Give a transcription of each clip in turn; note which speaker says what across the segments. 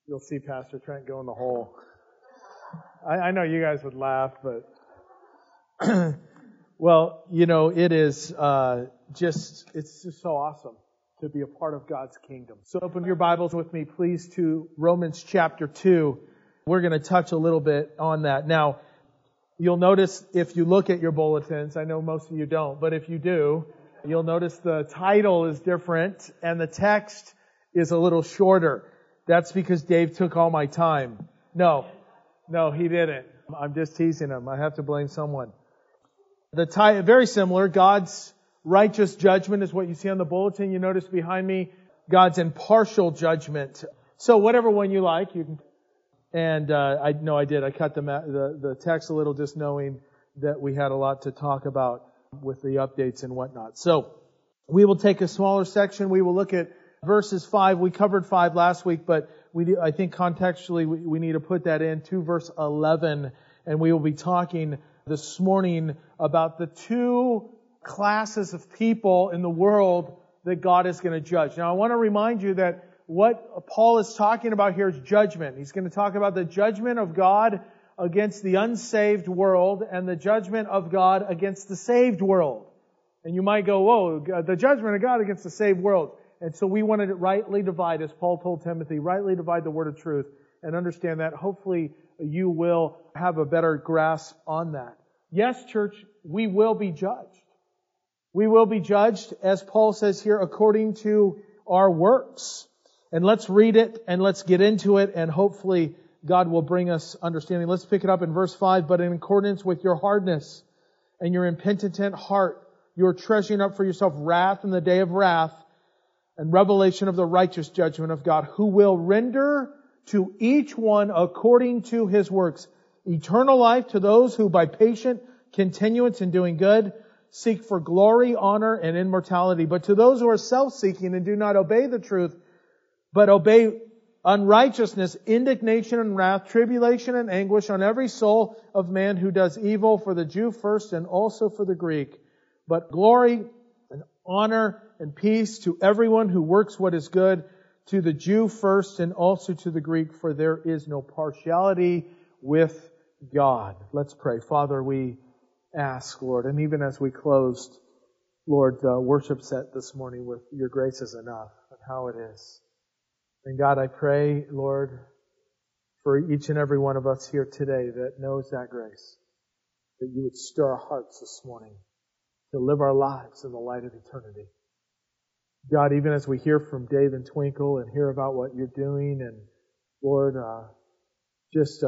Speaker 1: You'll see Pastor Trent go in the hole. I know you guys would laugh, but well, it is it's just so awesome to be a part of God's kingdom. So open your Bibles with me, please, to Romans chapter 2. We're going to touch a little bit on that. Now, you'll notice if you look at your bulletins, I know most of you don't, but if you do, you'll notice the title is different and the text is a little shorter. That's because Dave took all my time. No, he didn't. I'm just teasing him. I have to blame someone. The title, very similar. God's righteous judgment is what you see on the bulletin. You notice behind me, God's impartial judgment. So whatever one you like, you can. And I did. I cut the text a little, just knowing that we had a lot to talk about with the updates and whatnot. So we will take a smaller section. We will look at verses 5. We covered 5 last week, but I think contextually we need to put that in to verse 11. And we will be talking this morning about the two classes of people in the world that God is going to judge. Now I want to remind you that what Paul is talking about here is judgment. He's going to talk about the judgment of God against the unsaved world and the judgment of God against the saved world. And you might go, whoa, the judgment of God against the saved world. And so we wanted to rightly divide, as Paul told Timothy, rightly divide the word of truth and understand that. Hopefully you will have a better grasp on that. Yes, church, we will be judged. We will be judged, as Paul says here, according to our works. And let's read it and let's get into it, and hopefully God will bring us understanding. Let's pick it up in verse 5. But in accordance with your hardness and your impenitent heart, you are treasuring up for yourself wrath in the day of wrath and revelation of the righteous judgment of God, who will render to each one according to his works eternal life to those who by patient continuance in doing good seek for glory, honor, and immortality. But to those who are self-seeking and do not obey the truth, but obey unrighteousness, indignation and wrath, tribulation and anguish on every soul of man who does evil, for the Jew first and also for the Greek. But glory and honor and peace to everyone who works what is good, to the Jew first and also to the Greek, for there is no partiality with God. Let's pray. Father, we ask, Lord, and even as we closed, Lord, the worship set this morning with your grace is enough and how it is. And God, I pray, Lord, for each and every one of us here today that knows that grace, that you would stir our hearts this morning to live our lives in the light of eternity. God, even as we hear from Dave and Twinkle and hear about what you're doing, and Lord, are just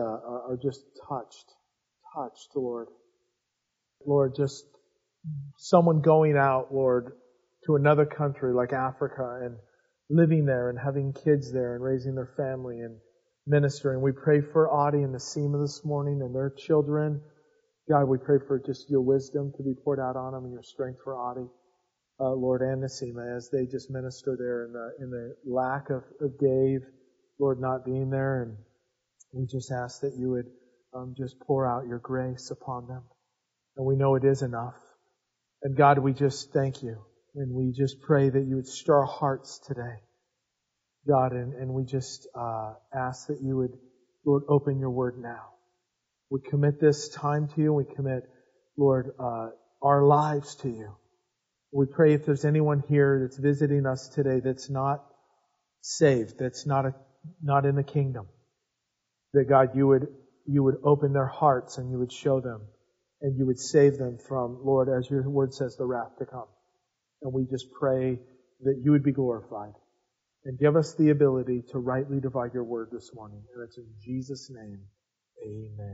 Speaker 1: touched, Lord. Lord, just someone going out, Lord, to another country like Africa and living there and having kids there and raising their family and ministering. We pray for Audie and Nasima this morning and their children. God, we pray for just your wisdom to be poured out on them and your strength for Audie, Lord, and Nasima as they just minister there in the lack of Dave, Lord, not being there. And we just ask that you would just pour out your grace upon them. And we know it is enough. And God, we just thank you. And we just pray that you would stir our hearts today, God, and we just ask that you would, Lord, open your word now. We commit this time to you. We commit, Lord, our lives to you. We pray if there's anyone here that's visiting us today that's not saved, that's not in the kingdom, that God, you would open their hearts and you would show them and you would save them from, Lord, as your word says, the wrath to come. And we just pray that you would be glorified and give us the ability to rightly divide your word this morning. And it's in Jesus' name, amen.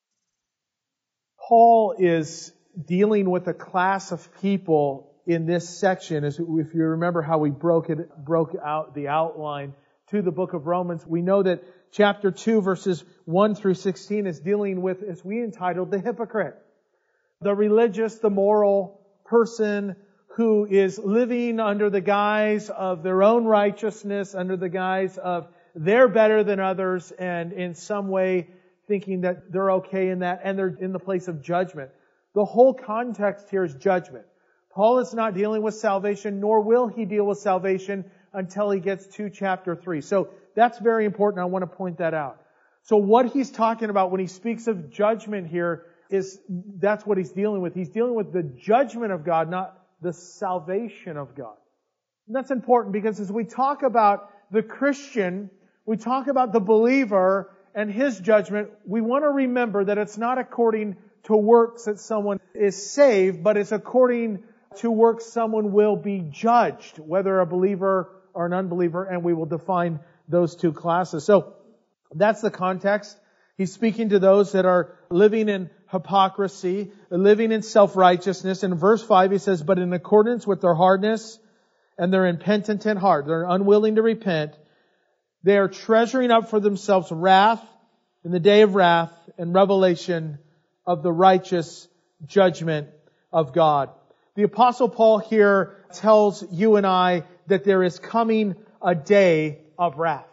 Speaker 1: Paul is dealing with a class of people in this section. If you remember how we broke out the outline to the book of Romans, we know that chapter 2, verses 1 through 16 is dealing with, as we entitled, the hypocrite. The religious, the moral person who is living under the guise of their own righteousness, under the guise of they're better than others, and in some way thinking that they're okay in that, and they're in the place of judgment. The whole context here is judgment. Paul is not dealing with salvation, nor will he deal with salvation until he gets to chapter 3. So that's very important. I want to point that out. So what he's talking about when he speaks of judgment here that's what he's dealing with. He's dealing with the judgment of God, not the salvation of God. And that's important because as we talk about the Christian, we talk about the believer and his judgment, we want to remember that it's not according to works that someone is saved, but it's according to works someone will be judged, whether a believer or an unbeliever, and we will define those two classes. So that's the context. He's speaking to those that are living in hypocrisy, living in self-righteousness. In verse 5 he says, but in accordance with their hardness and their impenitent heart, they're unwilling to repent, they are treasuring up for themselves wrath in the day of wrath and revelation of the righteous judgment of God. The Apostle Paul here tells you and I that there is coming a day of wrath.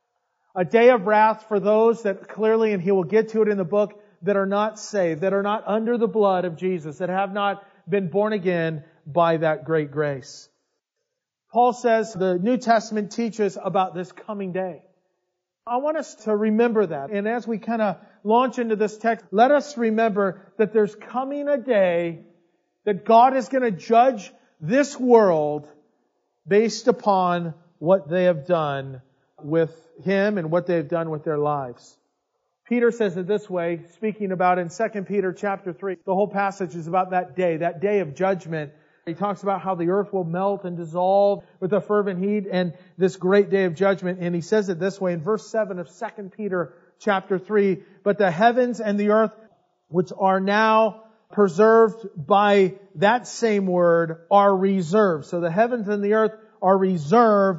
Speaker 1: A day of wrath for those that clearly, and he will get to it in the book, that are not saved, that are not under the blood of Jesus, that have not been born again by that great grace. Paul says the New Testament teaches about this coming day. I want us to remember that. And as we kind of launch into this text, let us remember that there's coming a day that God is going to judge this world based upon what they have done with Him and what they've done with their lives. Peter says it this way, speaking about in 2 Peter chapter 3. The whole passage is about that day of judgment. He talks about how the earth will melt and dissolve with a fervent heat and this great day of judgment. And he says it this way in verse 7 of 2 Peter chapter 3. But the heavens and the earth, which are now preserved by that same word, are reserved. So the heavens and the earth are reserved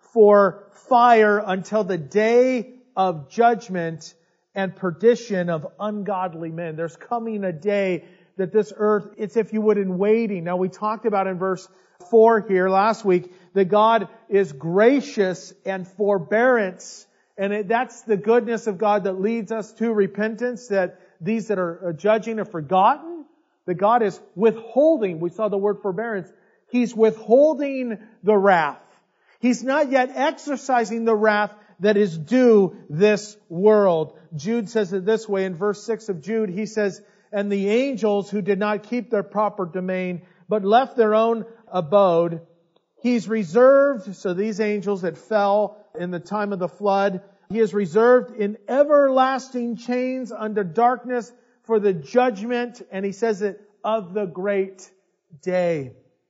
Speaker 1: for fire until the day of judgment and perdition of ungodly men. There's coming a day that this earth, it's if you would in waiting. Now we talked about in verse 4 here last week that God is gracious and forbearance. And that's the goodness of God that leads us to repentance, that these that are judging are forgotten. That God is withholding. We saw the word forbearance. He's withholding the wrath. He's not yet exercising the wrath that is due this world. Jude says it this way in verse 6 of Jude. He says, and the angels who did not keep their proper domain, but left their own abode, He's reserved, so these angels that fell in the time of the flood, He is reserved in everlasting chains under darkness for the judgment, and he says it, of the great day.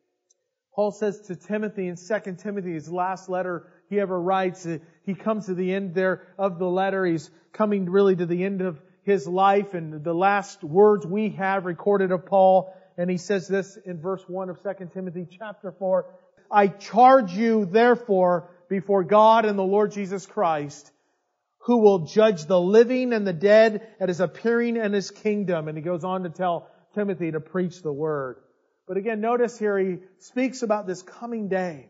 Speaker 1: Paul says to Timothy in 2 Timothy, his last letter he ever writes, he comes to the end there of the letter. He's coming really to the end of his life and the last words we have recorded of Paul. And he says this in verse 1 of 2 Timothy chapter 4. I charge you therefore before God and the Lord Jesus Christ, who will judge the living and the dead at His appearing and His kingdom. And he goes on to tell Timothy to preach the word. But again, notice here he speaks about this coming day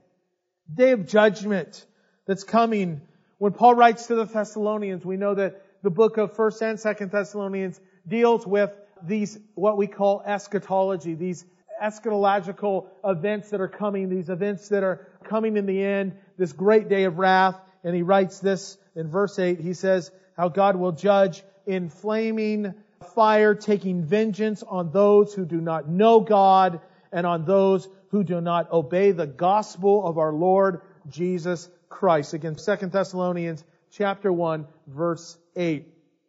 Speaker 1: of judgment that's coming. When Paul writes to the Thessalonians, we know that the book of 1 and 2 Thessalonians deals with these, what we call eschatology, these eschatological events that are coming, these events that are coming in the end, this great day of wrath. And he writes this in verse 8. He says how God will judge in flaming fire, taking vengeance on those who do not know God and on those who do not obey the gospel of our Lord Jesus Christ. Again, 2 Thessalonians chapter 1, verse 8.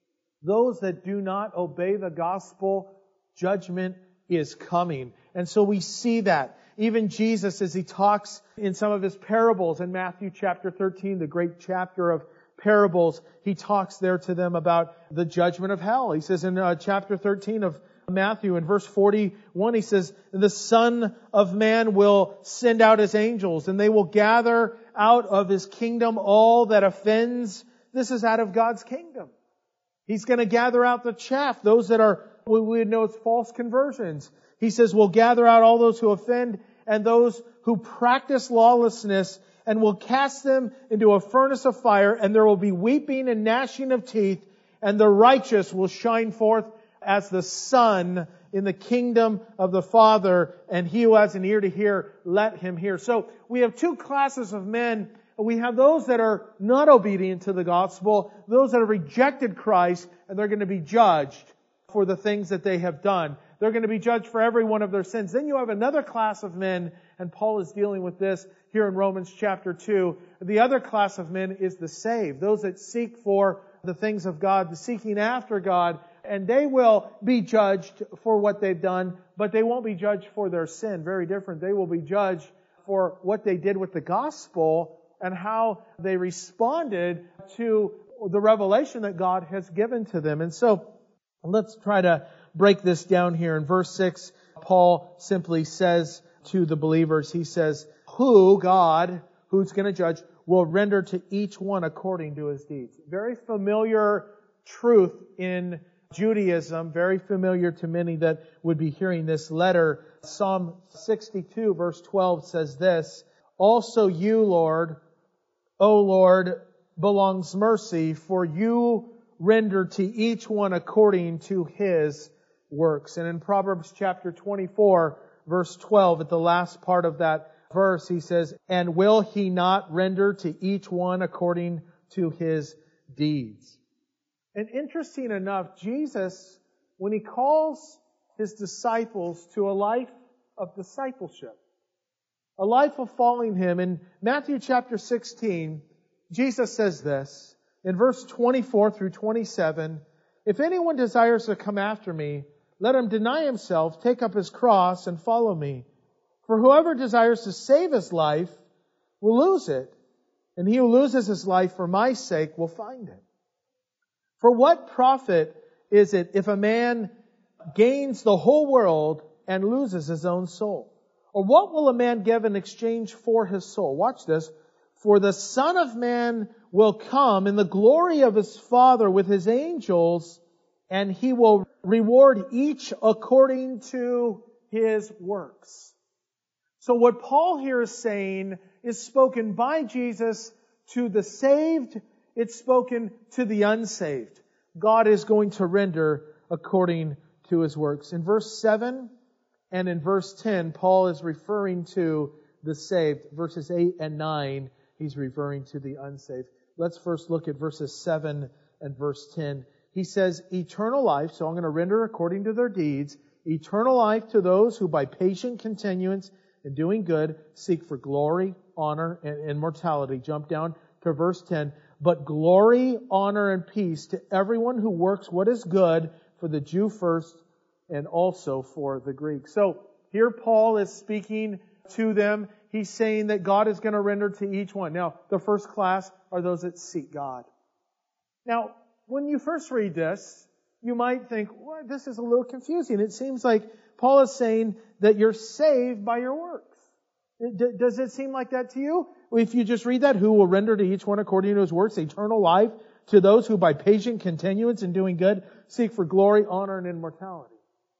Speaker 1: Those that do not obey the gospel, judgment is coming. And so we see that. Even Jesus, as He talks in some of His parables in Matthew chapter 13, the great chapter of parables, He talks there to them about the judgment of hell. He says in chapter 13 of Matthew, in verse 41, He says, the Son of Man will send out His angels, and they will gather out of His kingdom all that offends. This is out of God's kingdom. He's going to gather out the chaff, those that are, we would know as false conversions. He says, we'll gather out all those who offend and those who practice lawlessness, and will cast them into a furnace of fire, and there will be weeping and gnashing of teeth, and the righteous will shine forth as the Son in the kingdom of the Father, and he who has an ear to hear, let him hear. So we have two classes of men. We have those that are not obedient to the gospel, those that have rejected Christ, and they're going to be judged for the things that they have done. They're going to be judged for every one of their sins. Then you have another class of men, and Paul is dealing with this here in Romans chapter 2. The other class of men is the saved, those that seek for the things of God, the seeking after God, and they will be judged for what they've done, but they won't be judged for their sin. Very different. They will be judged for what they did with the gospel and how they responded to the revelation that God has given to them. And so, let's try to break this down here. In verse 6, Paul simply says to the believers, he says, who, God, who's going to judge, will render to each one according to his deeds. Very familiar truth in Judaism, very familiar to many that would be hearing this letter. Psalm 62 verse 12 says this, also you, Lord, O Lord, belongs mercy, for you render to each one according to his works. And in Proverbs chapter 24 verse 12, at the last part of that verse, he says, and will he not render to each one according to his deeds? And interesting enough, Jesus, when he calls his disciples to a life of discipleship, a life of following him, in Matthew chapter 16, Jesus says this, in verse 24 through 27, if anyone desires to come after me, let him deny himself, take up his cross, and follow me. For whoever desires to save his life will lose it, and he who loses his life for my sake will find it. For what profit is it if a man gains the whole world and loses his own soul? Or what will a man give in exchange for his soul? Watch this. For the Son of Man will come in the glory of his Father with his angels, and he will reward each according to his works. So what Paul here is saying is spoken by Jesus to the saved. It's spoken to the unsaved. God is going to render according to his works. In verse 7 and in verse 10, Paul is referring to the saved. Verses 8 and 9, he's referring to the unsaved. Let's first look at verses 7 and verse 10. He says, eternal life, so I'm going to render according to their deeds, eternal life to those who by patient continuance in doing good seek for glory, honor, and immortality. Jump down to verse 10. But glory, honor, and peace to everyone who works what is good, for the Jew first and also for the Greek. So here Paul is speaking to them. He's saying that God is going to render to each one. Now, the first class are those that seek God. Now, when you first read this, you might think, well, this is a little confusing. It seems like Paul is saying that you're saved by your works. Does it seem like that to you? If you just read that, who will render to each one according to his works eternal life to those who by patient continuance in doing good seek for glory, honor, and immortality.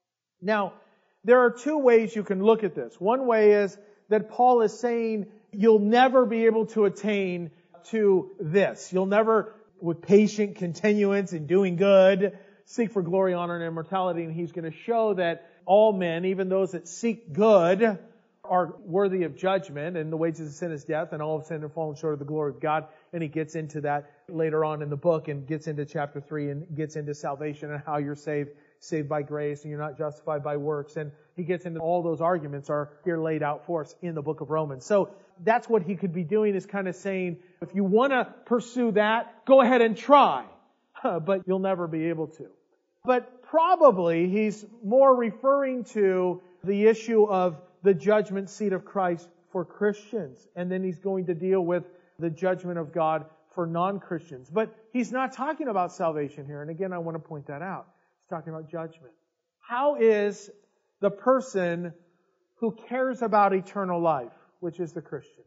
Speaker 1: Now, there are two ways you can look at this. One way is that Paul is saying you'll never be able to attain to this. You'll never, with patient continuance in doing good, seek for glory, honor, and immortality. And he's going to show that all men, even those that seek good, are worthy of judgment, and the wages of sin is death, and all have sinned and fallen short of the glory of God. And he gets into that later on in the book, and gets into chapter 3, and gets into salvation and how you're saved by grace, and you're not justified by works. And he gets into all those arguments are here laid out for us in the book of Romans. So that's what he could be doing, is kind of saying, if you want to pursue that, go ahead and try, but you'll never be able to. But probably he's more referring to the issue of the judgment seat of Christ for Christians. And then he's going to deal with the judgment of God for non-Christians. But he's not talking about salvation here. And again, I want to point that out. He's talking about judgment. How is the person who cares about eternal life, which is the Christian,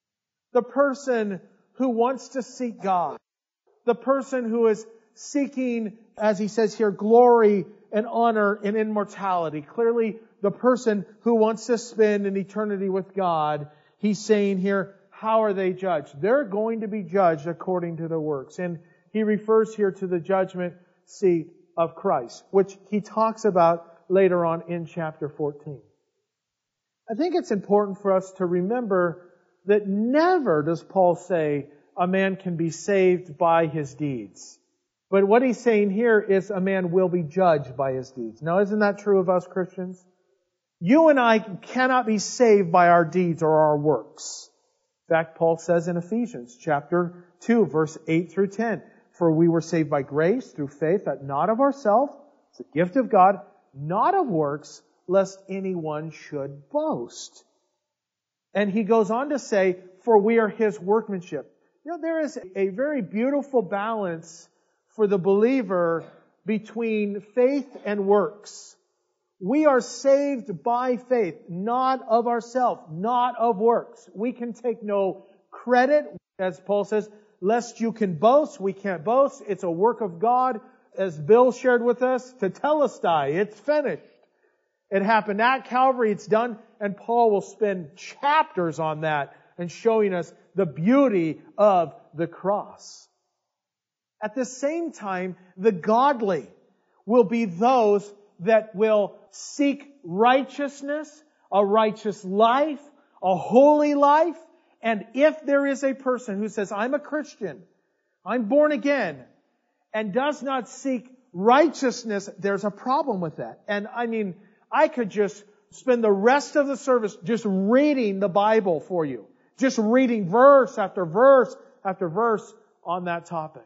Speaker 1: the person who wants to seek God, the person who is seeking, as he says here, glory and honor and immortality, clearly the person who wants to spend an eternity with God, he's saying here, how are they judged? They're going to be judged according to their works. And he refers here to the judgment seat of Christ, which he talks about later on in chapter 14. I think it's important for us to remember that never does Paul say a man can be saved by his deeds. But what he's saying here is a man will be judged by his deeds. Now, isn't that true of us Christians? You and I cannot be saved by our deeds or our works. In fact, Paul says in Ephesians chapter 2, verse 8 through 10, "For we were saved by grace through faith, that not of ourselves, it's a gift of God, not of works, lest anyone should boast." And he goes on to say, "For we are His workmanship." You know, there is a very beautiful balance for the believer between faith and works. We are saved by faith, not of ourselves, not of works. We can take no credit, as Paul says, lest you can boast. We can't boast. It's a work of God, as Bill shared with us, tetelestai. It's finished. It happened at Calvary. It's done. And Paul will spend chapters on that and showing us the beauty of the cross. At the same time, the godly will be those that will seek righteousness, a righteous life, a holy life. And if there is a person who says, "I'm a Christian, I'm born again," and does not seek righteousness, there's a problem with that. And I mean, I could just spend the rest of the service just reading the Bible for you. Just reading verse after verse after verse on that topic.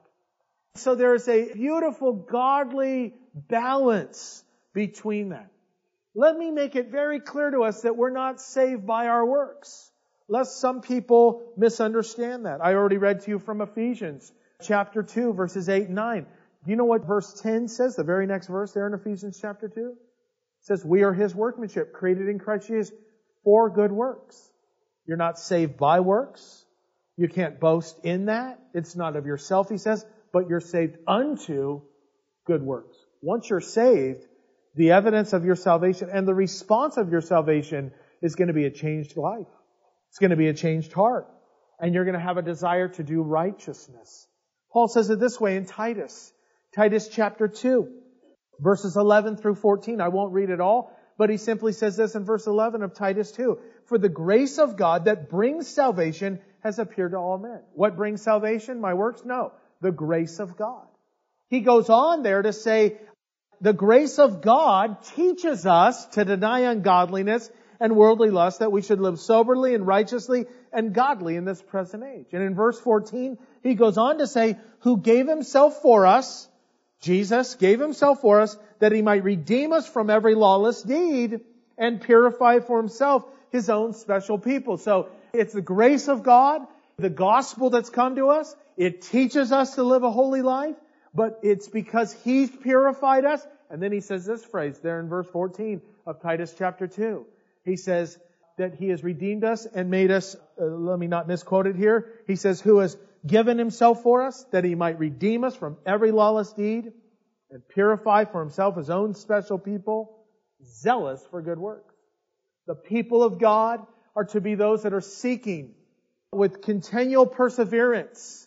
Speaker 1: So there's a beautiful godly balance between that. Let me make it very clear to us that we're not saved by our works, lest some people misunderstand that. I already read to you from Ephesians chapter 2, verses 8 and 9. Do you know what verse 10 says? The very next verse there in Ephesians chapter 2? It says, "We are His workmanship, created in Christ Jesus for good works." You're not saved by works. You can't boast in that. It's not of yourself, he says, but you're saved unto good works. Once you're saved, the evidence of your salvation and the response of your salvation is going to be a changed life. It's going to be a changed heart. And you're going to have a desire to do righteousness. Paul says it this way in Titus. Titus chapter 2, verses 11 through 14. I won't read it all, but he simply says this in verse 11 of Titus 2. "For the grace of God that brings salvation has appeared to all men." What brings salvation? My works? No. The grace of God. He goes on there to say, the grace of God teaches us to deny ungodliness and worldly lust, that we should live soberly and righteously and godly in this present age. And in verse 14, he goes on to say, "Who gave Himself for us," Jesus gave Himself for us, "that He might redeem us from every lawless deed and purify for Himself His own special people." So it's the grace of God, the gospel that's come to us. It teaches us to live a holy life, but it's because He's purified us. And then he says this phrase there in verse 14 of Titus chapter 2. He says that He has redeemed us and made us, let me not misquote it here. He says, "Who has given Himself for us, that He might redeem us from every lawless deed and purify for Himself His own special people, zealous for good works." The people of God are to be those that are seeking with continual perseverance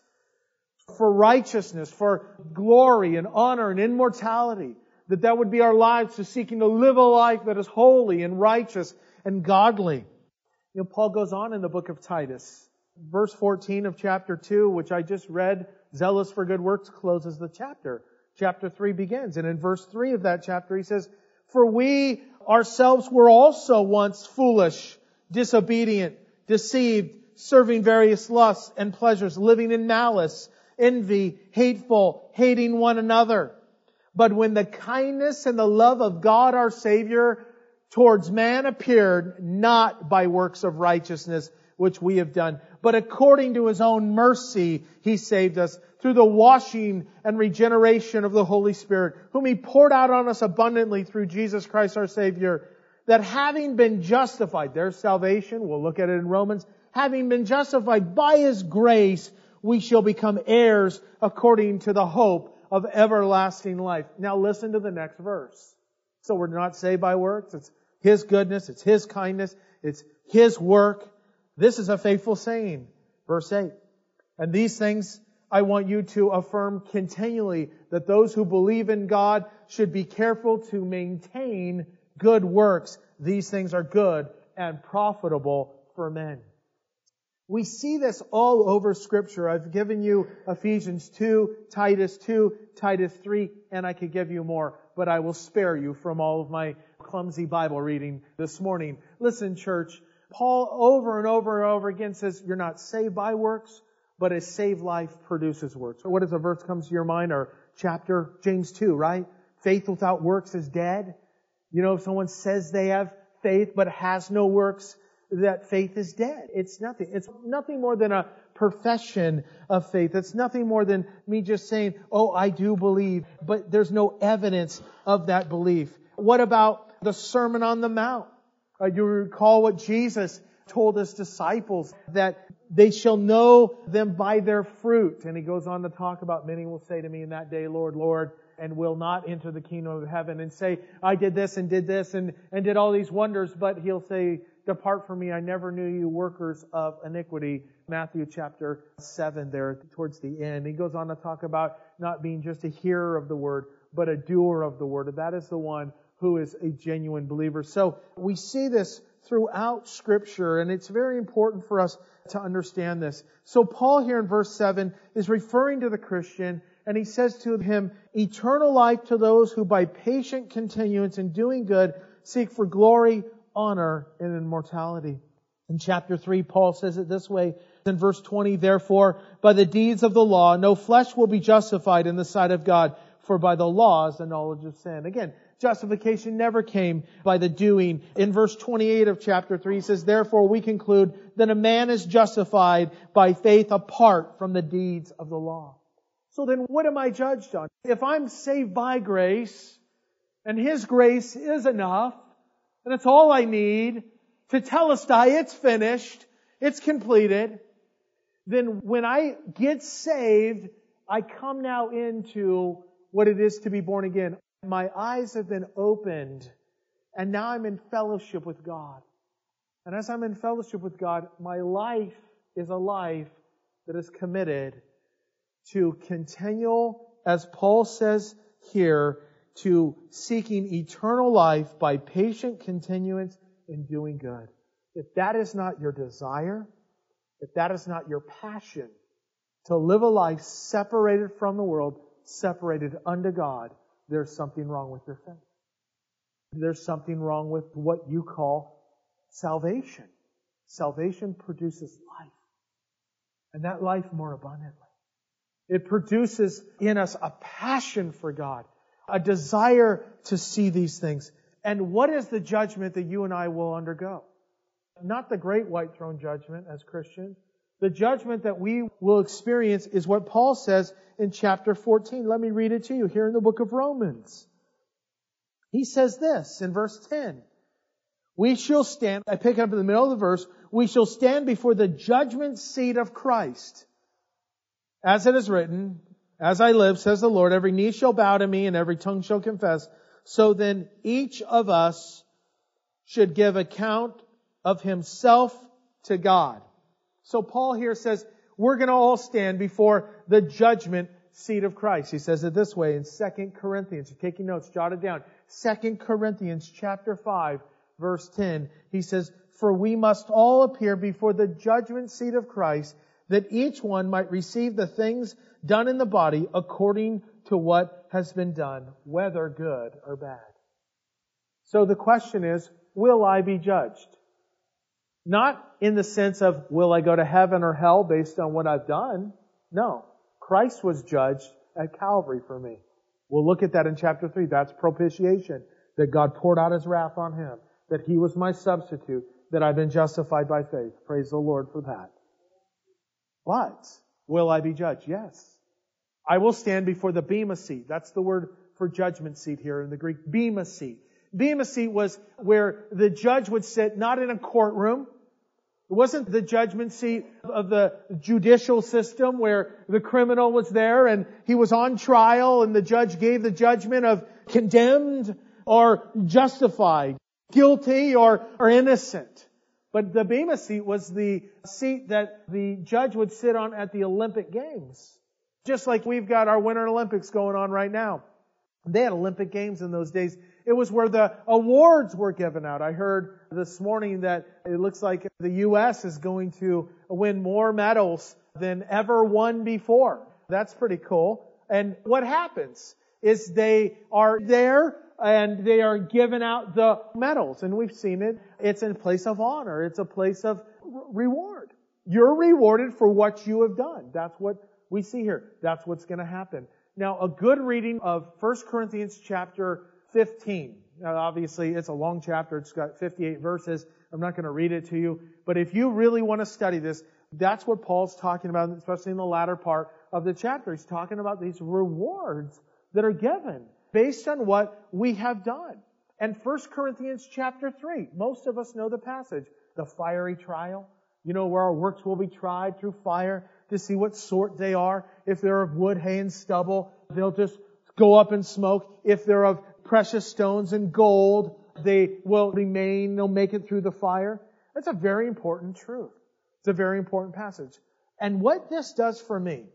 Speaker 1: for righteousness, for glory and honor and immortality. That would be our lives, to seeking to live a life that is holy and righteous and godly. You know, Paul goes on in the book of Titus. Verse 14 of chapter 2, which I just read, "Zealous for good works," closes the chapter. Chapter 3 begins. And in verse 3 of that chapter, he says, "For we ourselves were also once foolish, disobedient, deceived, serving various lusts and pleasures, living in malice, envy, hateful, hating one another. But when the kindness and the love of God our Savior towards man appeared, not by works of righteousness which we have done, but according to His own mercy He saved us through the washing and regeneration of the Holy Spirit, whom He poured out on us abundantly through Jesus Christ our Savior, that having been justified," there's salvation, we'll look at it in Romans, "having been justified by His grace, we shall become heirs according to the hope of everlasting life." Now listen to the next verse. So we're not saved by works. It's His goodness. It's His kindness. It's His work. This is a faithful saying. Verse 8. "And these things I want you to affirm continually that those who believe in God should be careful to maintain good works. These things are good and profitable for men. We see this all over Scripture. I've given you Ephesians 2, Titus 2, Titus 3, and I could give you more, but I will spare you from all of my clumsy Bible reading this morning. Listen, church, Paul over and over and over again says, you're not saved by works, but a saved life produces works. What is a verse comes to your mind? Or chapter, James 2, right? Faith without works is dead. You know, if someone says they have faith but has no works, that faith is dead. It's nothing. It's nothing more than a profession of faith. It's nothing more than me just saying, oh, I do believe, but there's no evidence of that belief. What about the Sermon on the Mount? You recall what Jesus told His disciples, that they shall know them by their fruit. And He goes on to talk about, many will say to me in that day, Lord, Lord, and will not enter the kingdom of heaven, and say, I did this and did this and did all these wonders. But He'll say, depart from me, I never knew you, workers of iniquity. Matthew chapter 7 there towards the end. He goes on to talk about not being just a hearer of the word, but a doer of the word. And that is the one who is a genuine believer. So we see this throughout Scripture, and it's very important for us to understand this. So Paul here in verse 7 is referring to the Christian, and he says to him, eternal life to those who by patient continuance in doing good seek for glory, honor, and immortality. In chapter 3, Paul says it this way. In verse 20, therefore, by the deeds of the law, no flesh will be justified in the sight of God, for by the law is the knowledge of sin. Again, justification never came by the doing. In verse 28 of chapter 3, he says, therefore we conclude that a man is justified by faith apart from the deeds of the law. So then what am I judged on? If I'm saved by grace, and His grace is enough, and it's all I need to telestai, it's finished, it's completed, then when I get saved, I come now into what it is to be born again. My eyes have been opened, and now I'm in fellowship with God. And as I'm in fellowship with God, my life is a life that is committed to continual, as Paul says here, to seeking eternal life by patient continuance in doing good. If that is not your desire, if that is not your passion, to live a life separated from the world, separated unto God, there's something wrong with your faith. There's something wrong with what you call salvation. Salvation produces life, and that life more abundantly. It produces in us a passion for God, a desire to see these things. And what is the judgment that you and I will undergo? Not the great white throne judgment as Christians. The judgment that we will experience is what Paul says in chapter 14. Let me read it to you here in the book of Romans. He says this in verse 10. We shall stand, I pick up in the middle of the verse, we shall stand before the judgment seat of Christ. As it is written, as I live, says the Lord, every knee shall bow to me and every tongue shall confess. So then each of us should give account of himself to God. So Paul here says, we're going to all stand before the judgment seat of Christ. He says it this way in 2 Corinthians. You're taking notes, jot it down. 2 Corinthians chapter 5, verse 10. He says, for we must all appear before the judgment seat of Christ, that each one might receive the things done in the body according to what has been done, whether good or bad. So the question is, will I be judged? Not in the sense of, will I go to heaven or hell based on what I've done? No. Christ was judged at Calvary for me. We'll look at that in chapter 3. That's propitiation. That God poured out His wrath on Him. That He was my substitute. That I've been justified by faith. Praise the Lord for that. But, will I be judged? Yes. I will stand before the bema seat. That's the word for judgment seat here in the Greek. Bema seat. Bema seat was where the judge would sit, not in a courtroom. It wasn't the judgment seat of the judicial system where the criminal was there and he was on trial and the judge gave the judgment of condemned or justified, guilty or innocent. But the bema seat was the seat that the judge would sit on at the Olympic Games. Just like we've got our Winter Olympics going on right now. They had Olympic Games in those days. It was where the awards were given out. I heard this morning that it looks like the U.S. is going to win more medals than ever won before. That's pretty cool. And what happens is they are there and they are giving out the medals. And we've seen it. It's in a place of honor. It's a place of reward. You're rewarded for what you have done. That's what we see here. That's what's going to happen. Now, a good reading of 1 Corinthians chapter 15. Now, obviously, it's a long chapter. It's got 58 verses. I'm not going to read it to you. But if you really want to study this, that's what Paul's talking about, especially in the latter part of the chapter. He's talking about these rewards that are given based on what we have done. And 1 Corinthians chapter 3, most of us know the passage, the fiery trial. You know, where our works will be tried through fire to see what sort they are. If they're of wood, hay, and stubble, they'll just go up in smoke. If they're of precious stones and gold, they will remain. They'll make it through the fire. That's a very important truth. It's a very important passage. And what this does for me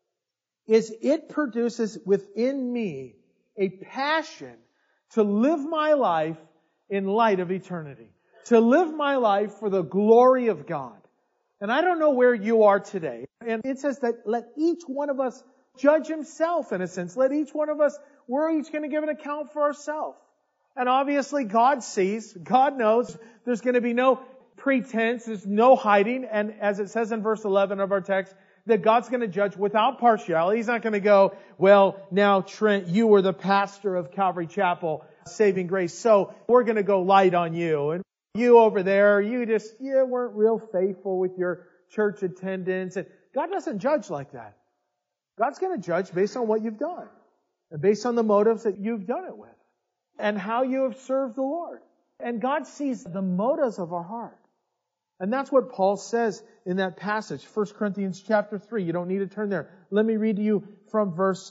Speaker 1: is it produces within me a passion to live my life in light of eternity. To live my life for the glory of God. And I don't know where you are today. And it says that let each one of us judge himself, in a sense. Let each one of us, we're each going to give an account for ourselves. And obviously God sees, God knows, there's going to be no pretense, there's no hiding. And as it says in verse 11 of our text, that God's going to judge without partiality. He's not going to go, well, now Trent, you were the pastor of Calvary Chapel, Saving Grace, so we're going to go light on you. And you over there, you weren't real faithful with your church attendance. And God doesn't judge like that. God's going to judge based on what you've done. And based on the motives that you've done it with. And how you have served the Lord. And God sees the motives of our heart. And that's what Paul says in that passage, 1 Corinthians chapter 3. You don't need to turn there. Let me read to you from verse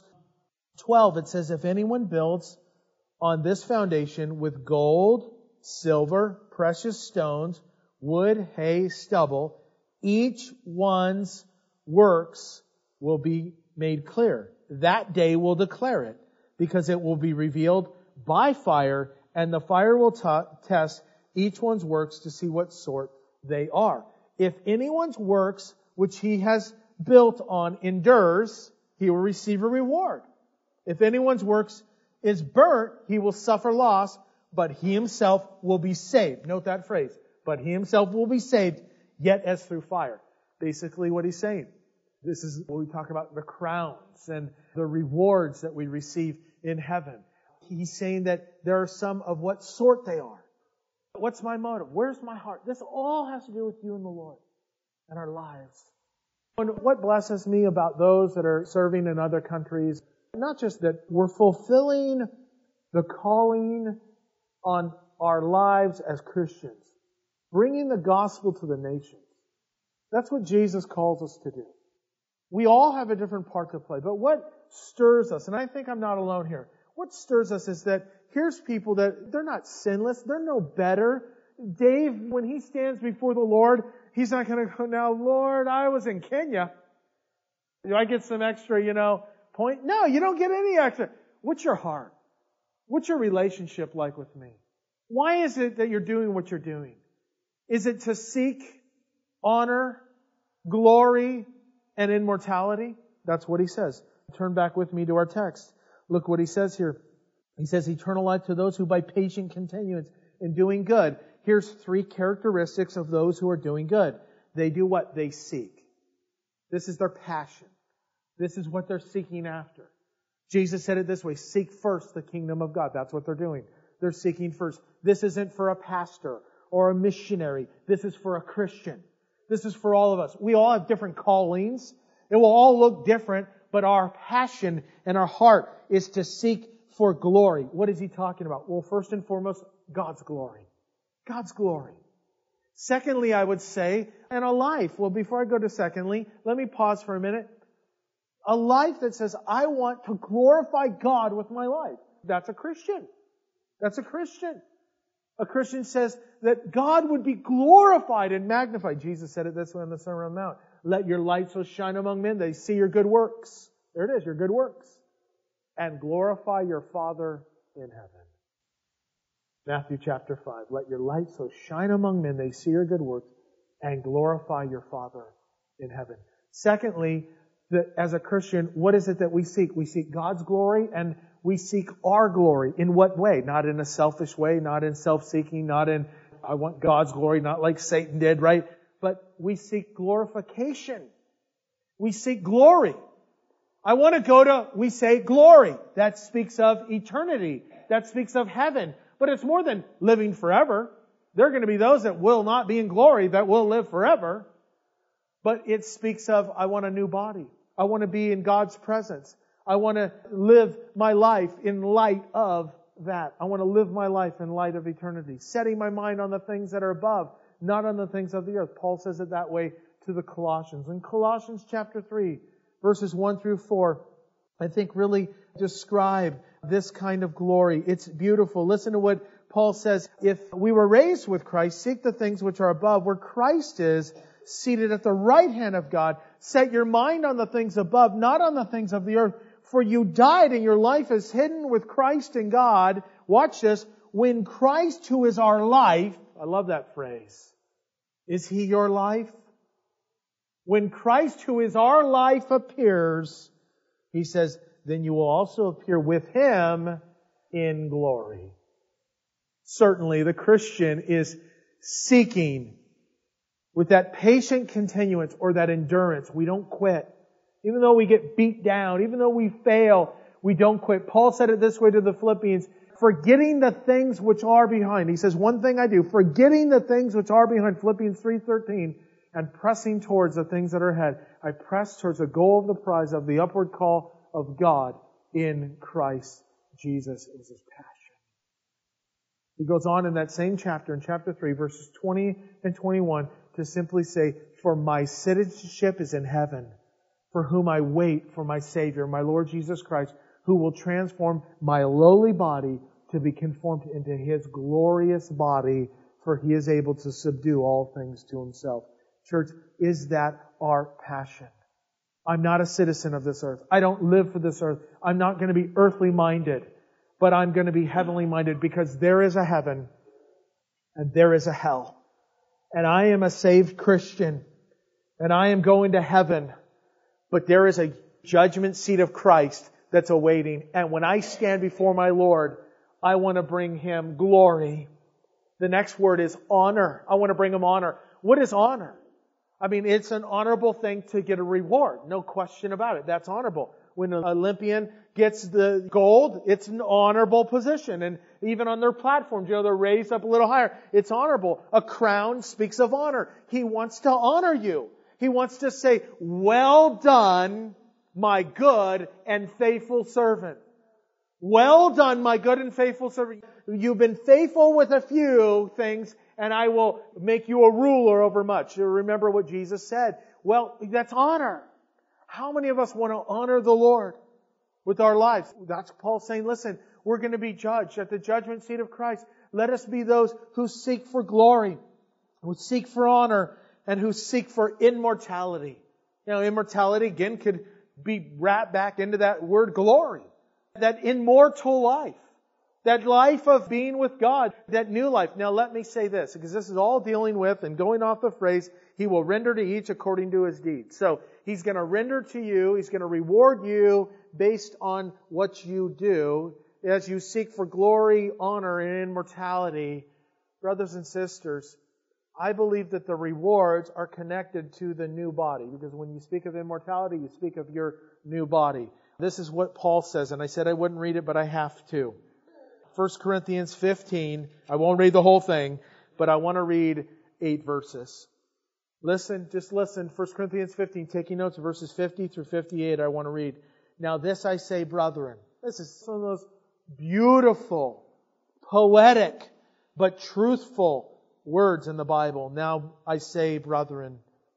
Speaker 1: 12. It says, if anyone builds on this foundation with gold, silver, precious stones, wood, hay, stubble, each one's works will be made clear. That day will declare it, because it will be revealed by fire, and the fire will test each one's works to see what sort they are. If anyone's works which he has built on endures, he will receive a reward. If anyone's works is burnt, he will suffer loss, but he himself will be saved. Note that phrase. But he himself will be saved, yet as through fire. Basically what he's saying. This is what we talk about, the crowns and the rewards that we receive in heaven. He's saying that there are some of what sort they are. What's my motive? Where's my heart? This all has to do with you and the Lord and our lives. And what blesses me about those that are serving in other countries, not just that we're fulfilling the calling on our lives as Christians, bringing the gospel to the nations. That's what Jesus calls us to do. We all have a different part to play, but what stirs us, and I think I'm not alone here, what stirs us is that here's people that they're not sinless, they're no better. Dave, when he stands before the Lord, he's not going to go, now, Lord, I was in Kenya. Do I get some extra, point? No, you don't get any extra. What's your heart? What's your relationship like with me? Why is it that you're doing what you're doing? Is it to seek honor, glory, and immortality? That's what he says. Turn back with me to our text. Look what he says here. He says, eternal life to those who by patient continuance in doing good. Here's 3 characteristics of those who are doing good. They do what? They seek. This is their passion. This is what they're seeking after. Jesus said it this way, seek first the kingdom of God. That's what they're doing. They're seeking first. This isn't for a pastor or a missionary. This is for a Christian. This is for all of us. We all have different callings. It will all look different, but our passion and our heart is to seek for glory. What is he talking about? Well, first and foremost, God's glory. God's glory. Secondly, I would say, and a life. Well, before I go to secondly, let me pause for a minute. A life that says, I want to glorify God with my life. That's a Christian. That's a Christian. A Christian says that God would be glorified and magnified. Jesus said it this way on the Sermon on the Mount. Let your light so shine among men, they see your good works. There it is, your good works. And glorify your Father in heaven. Matthew chapter 5. Let your light so shine among men, they see your good works, and glorify your Father in heaven. Secondly, that as a Christian, what is it that we seek? We seek God's glory and we seek our glory. In what way? Not in a selfish way, not in self-seeking, not in, I want God's glory, not like Satan did, right? But we seek glorification. We seek glory. I want to go to, we say glory. That speaks of eternity. That speaks of heaven. But it's more than living forever. There are going to be those that will not be in glory, that will live forever. But it speaks of, I want a new body. I want to be in God's presence. I want to live my life in light of that. I want to live my life in light of eternity. Setting my mind on the things that are above, not on the things of the earth. Paul says it that way to the Colossians. In Colossians chapter 3, verses 1 through 4, I think really describe this kind of glory. It's beautiful. Listen to what Paul says. If we were raised with Christ, seek the things which are above, where Christ is, seated at the right hand of God. Set your mind on the things above, not on the things of the earth. For you died and your life is hidden with Christ in God. Watch this. When Christ, who is our life, I love that phrase. Is He your life? When Christ, who is our life, appears, He says, then you will also appear with Him in glory. Certainly the Christian is seeking with that patient continuance or that endurance. We don't quit. Even though we get beat down, even though we fail, we don't quit. Paul said it this way to the Philippians, forgetting the things which are behind. He says, one thing I do, forgetting the things which are behind, Philippians 3:13, and pressing towards the things that are ahead. I press towards the goal of the prize of the upward call of God in Christ Jesus. It was His passion. He goes on in that same chapter, in chapter 3, verses 20 and 21, to simply say, for my citizenship is in heaven, for whom I wait for my Savior, my Lord Jesus Christ, who will transform my lowly body to be conformed into His glorious body, for He is able to subdue all things to Himself. Church, is that our passion? I'm not a citizen of this earth. I don't live for this earth. I'm not going to be earthly minded, but I'm going to be heavenly minded, because there is a heaven and there is a hell. And I am a saved Christian and I am going to heaven, but there is a judgment seat of Christ that's awaiting. And when I stand before my Lord, I want to bring Him glory. The next word is honor. I want to bring Him honor. What is honor? I mean, it's an honorable thing to get a reward. No question about it. That's honorable. When an Olympian gets the gold, it's an honorable position. And even on their platforms, they're raised up a little higher. It's honorable. A crown speaks of honor. He wants to honor you. He wants to say, well done, my good and faithful servant. Well done, my good and faithful servant. You've been faithful with a few things, and I will make you a ruler over much. You remember what Jesus said. Well, that's honor. How many of us want to honor the Lord with our lives? That's Paul saying, listen, we're going to be judged at the judgment seat of Christ. Let us be those who seek for glory, who seek for honor, and who seek for immortality. Immortality, again, could be wrapped back into that word glory. That immortal life. That life of being with God. That new life. Now let me say this, because this is all dealing with and going off the phrase, He will render to each according to his deeds. So He's going to render to you, He's going to reward you based on what you do as you seek for glory, honor, and immortality. Brothers and sisters, I believe that the rewards are connected to the new body, because when you speak of immortality, you speak of your new body. This is what Paul says, and I said I wouldn't read it, but I have to. 1 Corinthians 15, I won't read the whole thing, but I want to read 8 verses. Listen, just listen. 1 Corinthians 15, taking notes, verses 50 through 58, I want to read. Now this I say, brethren. This is some of those beautiful, poetic, but truthful words in the Bible. Now I say, brethren,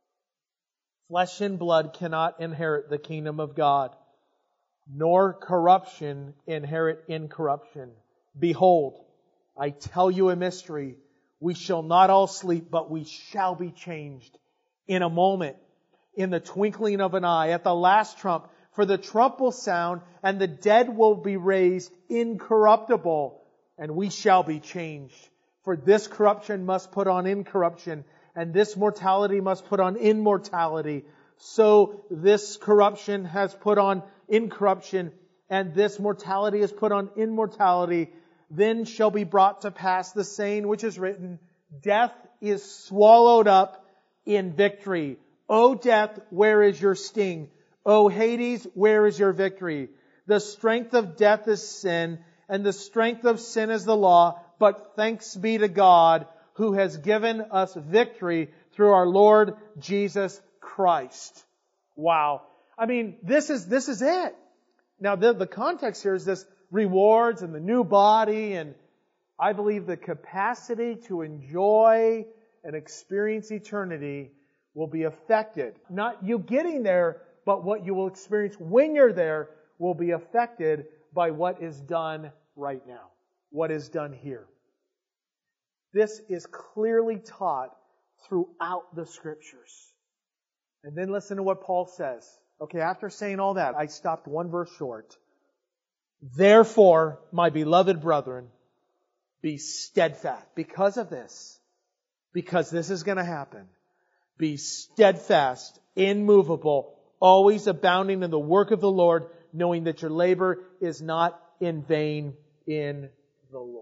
Speaker 1: flesh and blood cannot inherit the kingdom of God, nor corruption inherit incorruption. Behold, I tell you a mystery. We shall not all sleep, but we shall be changed in a moment, in the twinkling of an eye, at the last trump. For the trump will sound, and the dead will be raised incorruptible, and we shall be changed. For this corruption must put on incorruption, and this mortality must put on immortality. So this corruption has put on incorruption, and this mortality has put on immortality. Then shall be brought to pass the saying which is written, Death is swallowed up in victory. O death, where is your sting? O Hades, where is your victory? The strength of death is sin, and the strength of sin is the law. But thanks be to God, who has given us victory through our Lord Jesus Christ. Wow. I mean, this is it. Now, the context here is this rewards and the new body, and I believe the capacity to enjoy and experience eternity will be affected. Not you getting there, but what you will experience when you're there will be affected by what is done right now. What is done here. This is clearly taught throughout the Scriptures. And then listen to what Paul says. Okay, after saying all that, I stopped one verse short. Therefore, my beloved brethren, be steadfast. Because of this, because this is going to happen, be steadfast, immovable, always abounding in the work of the Lord, knowing that your labor is not in vain in the Lord.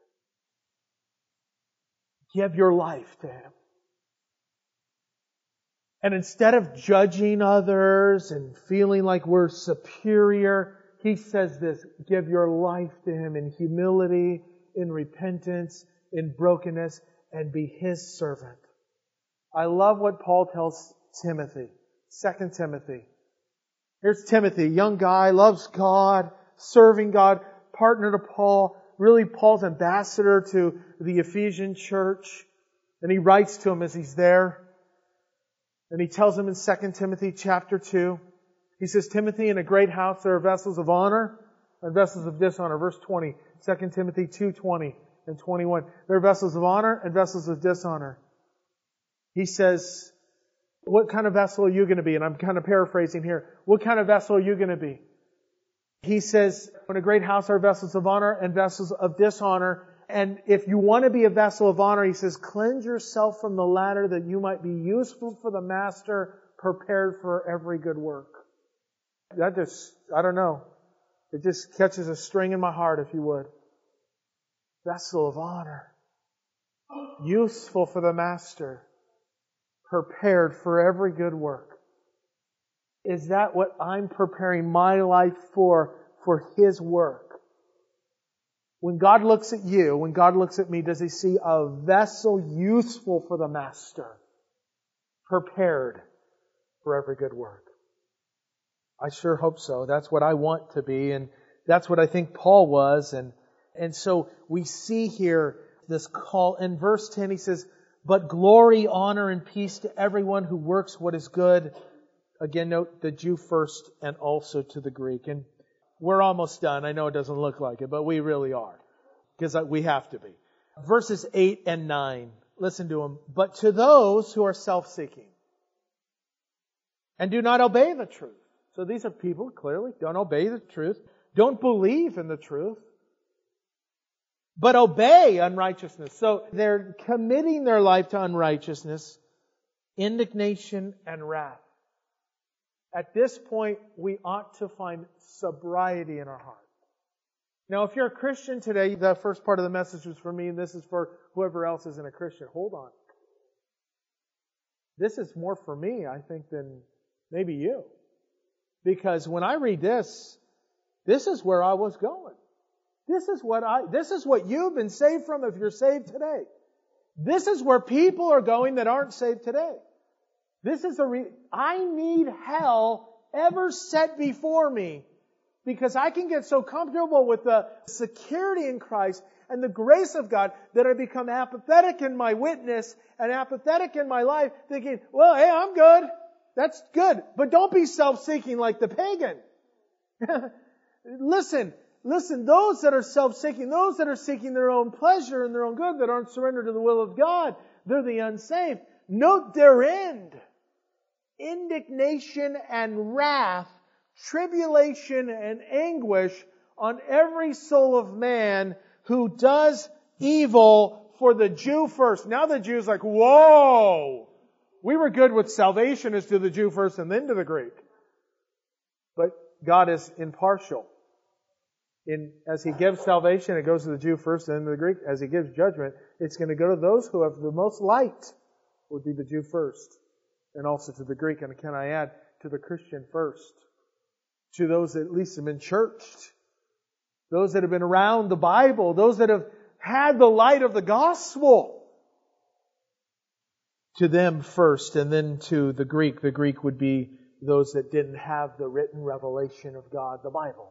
Speaker 1: Give your life to Him. And instead of judging others and feeling like we're superior, he says this, give your life to Him in humility, in repentance, in brokenness, and be His servant. I love what Paul tells Timothy. 2 Timothy. Here's Timothy, young guy, loves God, serving God, partner to Paul, really Paul's ambassador to the Ephesian church. And he writes to him as he's there. And he tells him in 2 Timothy chapter 2, he says, Timothy, in a great house there are vessels of honor and vessels of dishonor. Verse 20, 2 Timothy 2:20 and 21. There are vessels of honor and vessels of dishonor. He says, what kind of vessel are you going to be? And I'm kind of paraphrasing here. What kind of vessel are you going to be? He says, in a great house are vessels of honor and vessels of dishonor. And if you want to be a vessel of honor, he says, cleanse yourself from the latter that you might be useful for the master, prepared for every good work. That just, I don't know. It just catches a string in my heart, if you would. Vessel of honor. Useful for the master. Prepared for every good work. Is that what I'm preparing my life for His work? When God looks at you, when God looks at me, does He see a vessel useful for the master? Prepared for every good work. I sure hope so. That's what I want to be, and that's what I think Paul was. And so we see here this call. In verse 10 he says, but glory, honor, and peace to everyone who works what is good. Again, note the Jew first and also to the Greek. And we're almost done. I know it doesn't look like it, but we really are. Because we have to be. Verses 8 and 9. Listen to them. But to those who are self-seeking and do not obey the truth. So these are people, clearly, don't obey the truth. Don't believe in the truth. But obey unrighteousness. So they're committing their life to unrighteousness, indignation, and wrath. At this point, we ought to find sobriety in our heart. Now, if you're a Christian today, the first part of the message was for me, and this is for whoever else isn't a Christian. Hold on. This is more for me, I think, than maybe you. Because when I read this, this is where I was going. This is what you've been saved from if you're saved today. This is where people are going that aren't saved today. This is I need hell ever set before me because I can get so comfortable with the security in Christ and the grace of God that I become apathetic in my witness and apathetic in my life, thinking, well, hey, I'm good. That's good. But don't be self-seeking like the pagan. Listen, those that are self-seeking, those that are seeking their own pleasure and their own good, that aren't surrendered to the will of God, they're the unsaved. Note their end. Indignation and wrath tribulation and anguish on every soul of man who does evil, for the Jew first. Now the Jew's like, whoa! We were good with salvation as to the Jew first and then to the Greek. But God is impartial. As He gives salvation, it goes to the Jew first and then to the Greek. As He gives judgment, it's going to go to those who have the most light, would be the Jew first, and also to the Greek. And can I add, to the Christian first. To those that at least have been churched. Those that have been around the Bible. Those that have had the light of the gospel. To them first, and then to the Greek. The Greek would be those that didn't have the written revelation of God, the Bible.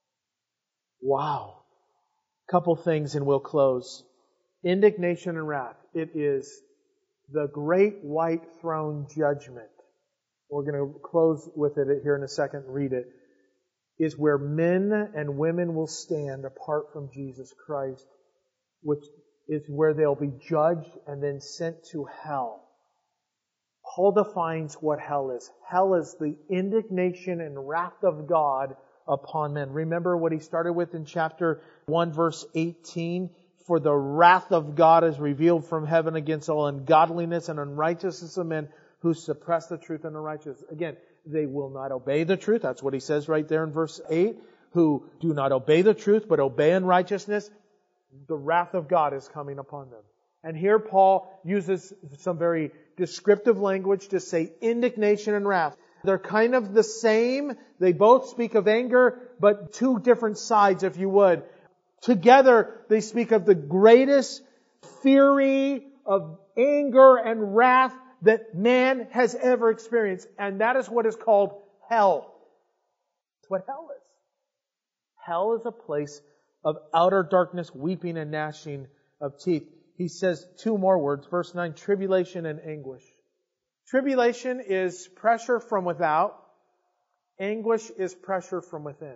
Speaker 1: Wow. Couple things and we'll close. Indignation and wrath. It is the great white throne judgment. We're going to close with it here in a second and read it. Is where men and women will stand apart from Jesus Christ, which is where they'll be judged and then sent to hell. Paul defines what hell is. Hell is the indignation and wrath of God upon men. Remember what he started with in chapter 1, verse 18? For the wrath of God is revealed from heaven against all ungodliness and unrighteousness of men who suppress the truth and unrighteousness. Again, they will not obey the truth. That's what he says right there in verse 8. Who do not obey the truth, but obey unrighteousness. The wrath of God is coming upon them. And here Paul uses some very descriptive language to say indignation and wrath. They're kind of the same. They both speak of anger, but two different sides, if you would. Together, they speak of the greatest fury of anger and wrath that man has ever experienced. And that is what is called hell. That's what hell is. Hell is a place of outer darkness, weeping and gnashing of teeth. He says two more words. Verse 9, tribulation and anguish. Tribulation is pressure from without. Anguish is pressure from within.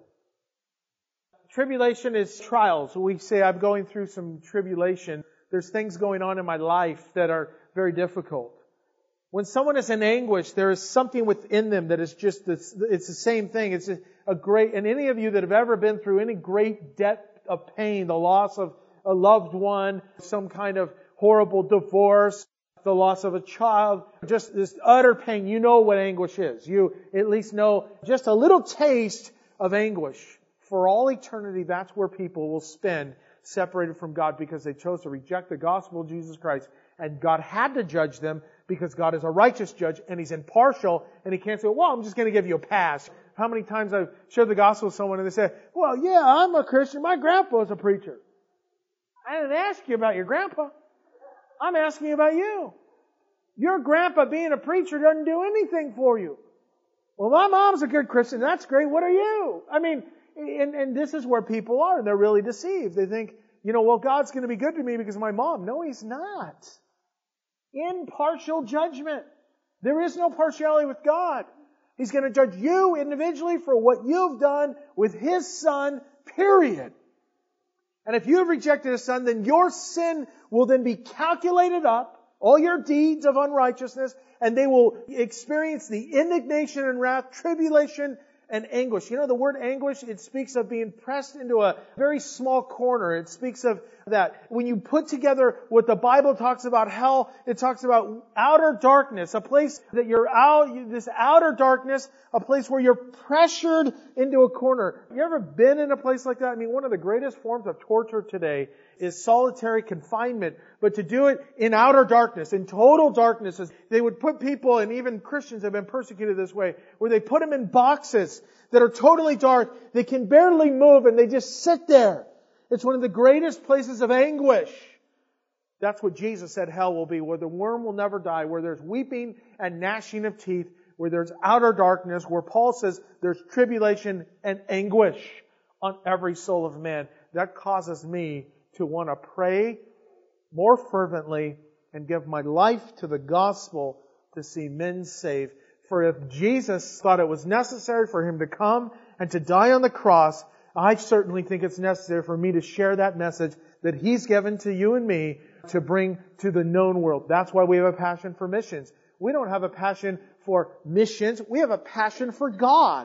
Speaker 1: Tribulation is trials. We say, I'm going through some tribulation. There's things going on in my life that are very difficult. When someone is in anguish, there is something within them that is just, it's the same thing. It's a great, and any of you that have ever been through any great depth of pain, the loss of a loved one, some kind of horrible divorce, the loss of a child, just this utter pain, you know what anguish is. You at least know just a little taste of anguish. For all eternity, that's where people will spend separated from God because they chose to reject the gospel of Jesus Christ. And God had to judge them because God is a righteous judge and He's impartial and He can't say, well, I'm just going to give you a pass. How many times I've shared the gospel with someone and they say, well, yeah, I'm a Christian. My grandpa was a preacher. I didn't ask you about your grandpa. I'm asking you about you. Your grandpa being a preacher doesn't do anything for you. Well, my mom's a good Christian. That's great. What are you? I mean, and this is where people are. They're really deceived. They think, well, God's going to be good to me because of my mom. No, He's not. Impartial judgment. There is no partiality with God. He's going to judge you individually for what you've done with His Son, period. And if you have rejected His Son, then your sin will then be calculated up, all your deeds of unrighteousness, and they will experience the indignation and wrath, tribulation, and anguish. The word anguish, it speaks of being pressed into a very small corner. It speaks of that. When you put together what the Bible talks about hell, it talks about outer darkness, a place that you're out, this outer darkness, a place where you're pressured into a corner. You ever been in a place like that? I mean, one of the greatest forms of torture today is solitary confinement, but to do it in outer darkness, in total darkness. They would put people, and even Christians have been persecuted this way, where they put them in boxes that are totally dark. They can barely move and they just sit there. It's one of the greatest places of anguish. That's what Jesus said hell will be, where the worm will never die, where there's weeping and gnashing of teeth, where there's outer darkness, where Paul says there's tribulation and anguish on every soul of man. That causes me to want to pray more fervently and give my life to the gospel to see men saved. For if Jesus thought it was necessary for Him to come and to die on the cross, I certainly think it's necessary for me to share that message that He's given to you and me to bring to the known world. That's why we have a passion for missions. We don't have a passion for missions. We have a passion for God.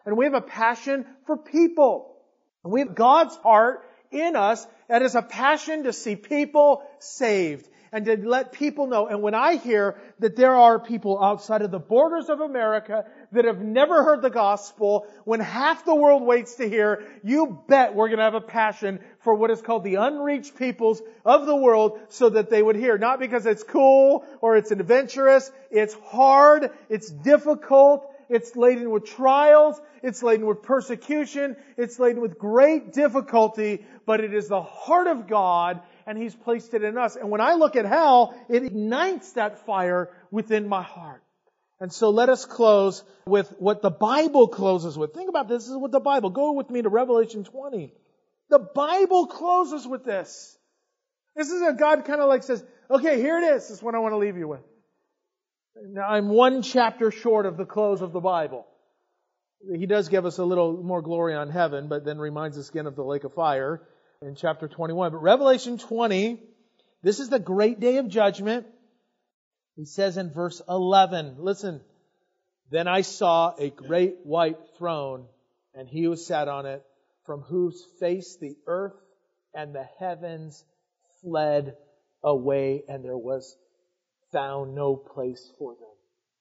Speaker 1: And we have a passion for people. And we have God's heart in us that is a passion to see people saved and to let people know. And when I hear that there are people outside of the borders of America that have never heard the gospel, when half the world waits to hear, you bet we're going to have a passion for what is called the unreached peoples of the world so that they would hear. Not because it's cool or it's adventurous. It's hard. It's difficult. It's laden with trials. It's laden with persecution. It's laden with great difficulty. But it is the heart of God, and He's placed it in us. And when I look at hell, it ignites that fire within my heart. And so let us close with what the Bible closes with. Think about this. This is what the Bible. Go with me to Revelation 20. The Bible closes with this. This is a God kind of like says, okay, here it is. This is what I want to leave you with. Now, I'm one chapter short of the close of the Bible. He does give us a little more glory on heaven, but then reminds us again of the lake of fire in chapter 21. But Revelation 20, this is the great day of judgment. He says in verse 11, listen, then I saw a great white throne, and He who sat on it, from whose face the earth and the heavens fled away, and there was found no place for them.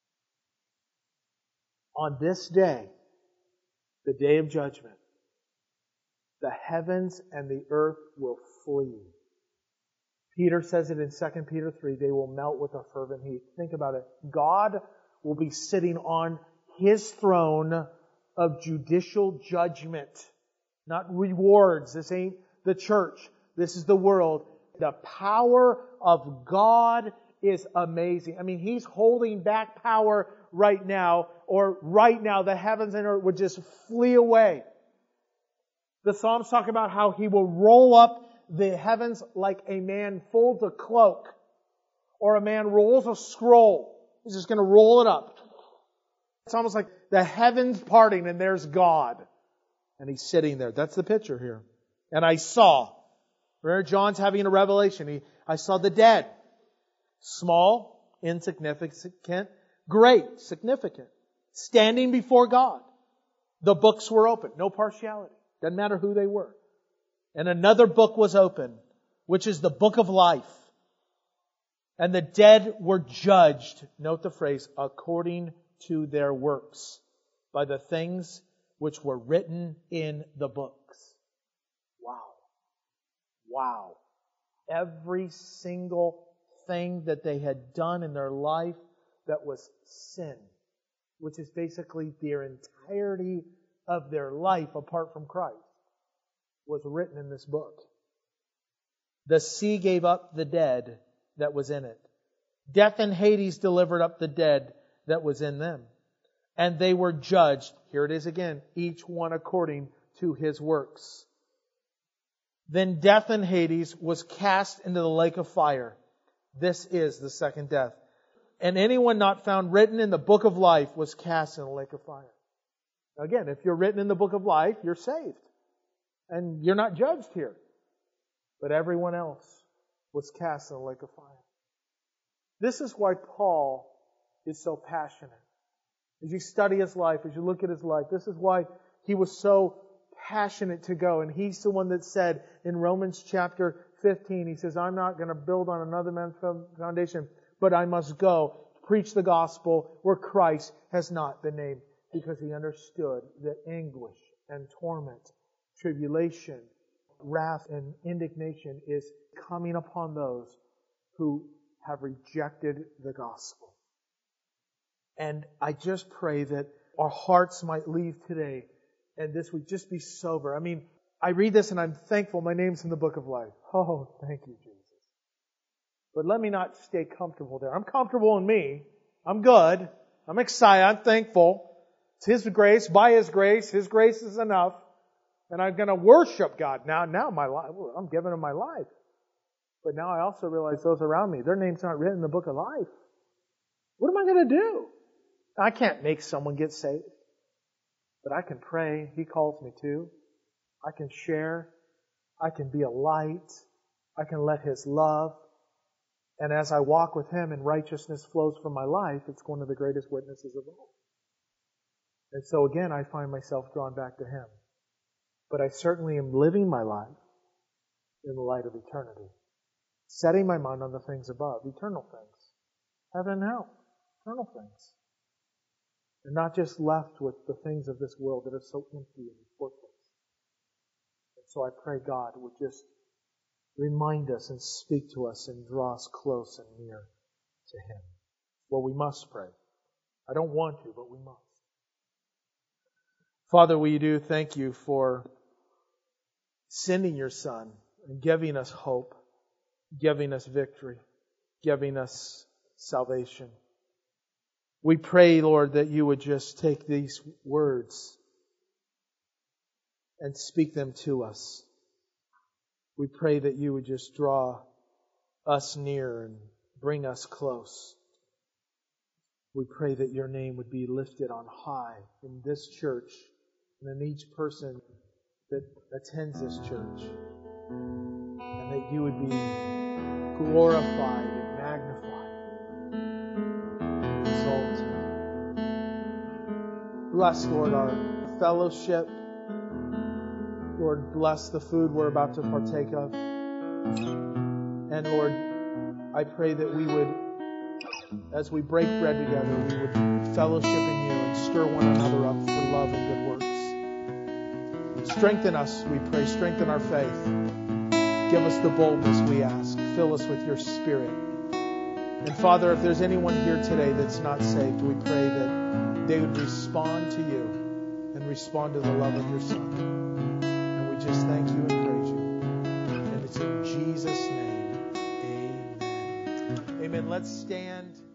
Speaker 1: On this day, the day of judgment, the heavens and the earth will flee. Peter says it in 2 Peter 3, they will melt with a fervent heat. Think about it. God will be sitting on His throne of judicial judgment. Not rewards. This ain't the church. This is the world. The power of God is amazing. I mean, He's holding back power right now, or right now the heavens and earth would just flee away. The Psalms talk about how He will roll up the heavens like a man folds a cloak, or a man rolls a scroll. He's just going to roll it up. It's almost like the heavens parting and there's God. And He's sitting there. That's the picture here. And I saw. Remember, John's having a revelation. I saw the dead. Small, insignificant, great, significant. Standing before God. The books were open. No partiality. Doesn't matter who they were. And another book was open, which is the book of life. And the dead were judged, note the phrase, according to their works, by the things which were written in the books. Wow. Wow. Every single thing that they had done in their life that was sin, which is basically their entirety of their life apart from Christ, was written in this book. The sea gave up the dead that was in it. Death and Hades delivered up the dead that was in them. And they were judged, here it is again, each one according to his works. Then death and Hades was cast into the lake of fire. This is the second death. And anyone not found written in the book of life was cast in the lake of fire. Again, if you're written in the book of life, you're saved. And you're not judged here. But everyone else was cast in the lake of fire. This is why Paul is so passionate. As you study his life, as you look at his life, this is why he was so passionate to go. And he's the one that said in Romans chapter 15, he says, I'm not going to build on another man's foundation, but I must go preach the gospel where Christ has not been named, because he understood that anguish and torment, tribulation, wrath, and indignation is coming upon those who have rejected the gospel. And I just pray that our hearts might leave today and this would just be sober. I mean, I read this and I'm thankful my name's in the book of life. Oh, thank you, Jesus. But let me not stay comfortable there. I'm comfortable in me. I'm good. I'm excited. I'm thankful. It's His grace. By His grace is enough. And I'm going to worship God. Now my life, I'm giving Him my life. But now I also realize those around me, their name's not written in the book of life. What am I going to do? I can't make someone get saved. But I can pray. He calls me to. I can share. I can be a light. I can let His love. And as I walk with Him and righteousness flows from my life, it's one of the greatest witnesses of all. And so again, I find myself drawn back to Him. But I certainly am living my life in the light of eternity. Setting my mind on the things above, eternal things. Heaven and hell, eternal things. And not just left with the things of this world that are so empty and worthless. And so I pray God would just remind us and speak to us and draw us close and near to Him. Well, we must pray. I don't want to, but we must. Father, we do thank You for sending Your Son and giving us hope, giving us victory, giving us salvation. We pray, Lord, that You would just take these words and speak them to us. We pray that You would just draw us near and bring us close. We pray that Your name would be lifted on high in this church and in each person that attends this church. And that You would be glorified and magnified. Exalted. Bless, Lord, our fellowship. Lord, bless the food we're about to partake of. And Lord, I pray that we would, as we break bread together, we would fellowship in You and stir one another up for love and good works. Strengthen us, we pray. Strengthen our faith. Give us the boldness, we ask. Fill us with Your Spirit. And Father, if there's anyone here today that's not saved, we pray that they would respond to You and respond to the love of Your Son. And we just thank You and praise You. And it's in Jesus' name. Amen. Amen. Let's stand.